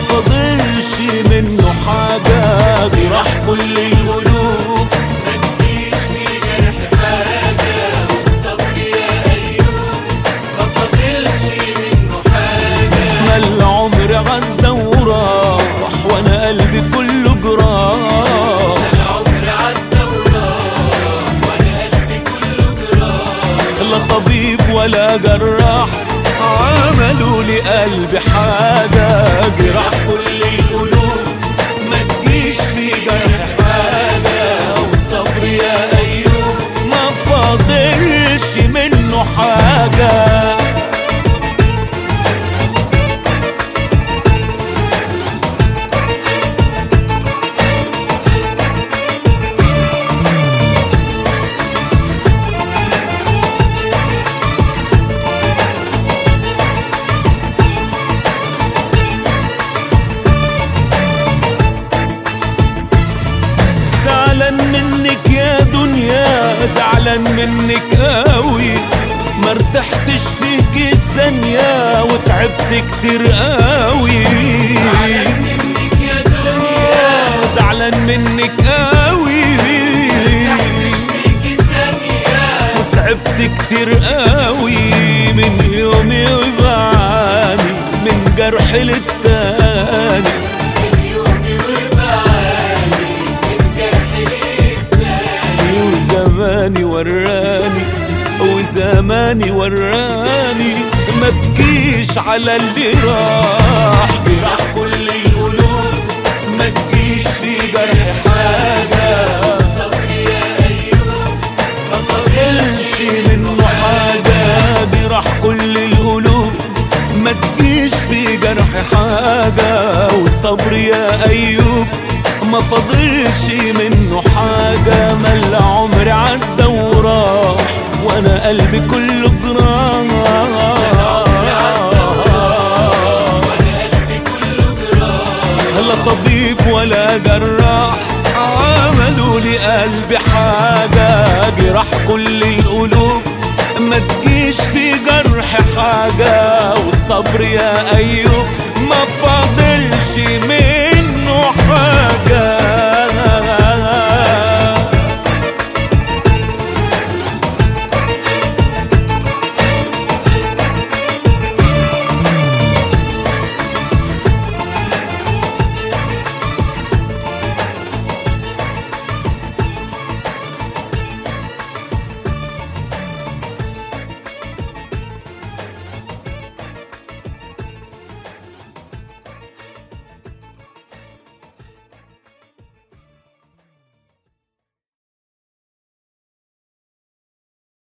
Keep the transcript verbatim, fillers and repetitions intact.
فاضلش منه حاجة، جراح كل القلوب متجيش في جرح حاجة، والصبر يا أيوب ما فاضلش منه حاجة. ما العمر عدى وراح وانا قلبي كله جراح، العمر عدى وراح وانا قلبي كله جراح. لا طبيب ولا جراح عملوا لي قلبي حاجة، جراح كل القلوب ما تجيش في جرح حاجة، والصبر يا أيوب ما فاضلش منه حاجة. زعلان منك يا دنيا، زعلان منك قوي، مرتحتش فيك الثانية وتعبت كتير قوي. زعلان منك يا دنيا، زعلان منك قوي، مرتحتش فيك ثانية وتعبت كتير قوي، من يومي وبعاني من جرح للتاني، من يومي وبعاني من جرح للتاني. وزماني وراني وزماني وراني ما تجيش على اللي راح، جراح كل القلوب ما تجيش في جرح حاجة، الصبر يا أيوب ما فاضلش فاضلش منه حاجة، جراح كل القلوب ما تجيش في جرح حاجة، والصبر يا أيوب ما فاضلش منه حاجة. ما العمر عدى وراح وانا قلبي كله جراح، لا طبيب ولا جراح عملوا لي قلبي حاجة، جراح كل القلوب ما تجيش في جرح حاجة، والصبر يا أيوب ما فاضلش منه حاجة.